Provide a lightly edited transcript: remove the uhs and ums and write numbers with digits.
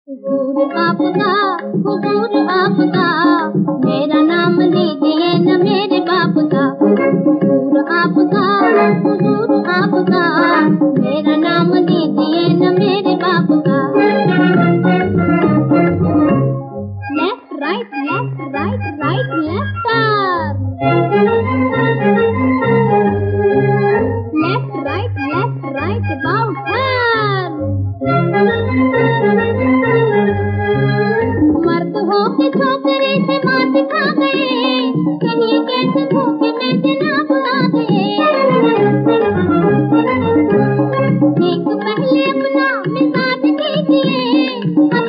हुजूर आपका, हुजूर आपका, मेरा नाम लीजिए न मेरे बाप का। हुजूर आपका, हुजूर आपका, मेरा नाम लीजिए न मेरे बाप का। Left right left right right left turn. Left right about turn. मर्द हो के छोकरे से मात खा गए, कहीं कैसे धोखे में जनाब आ गए। एक पहले अपना मिजाज कीजिए,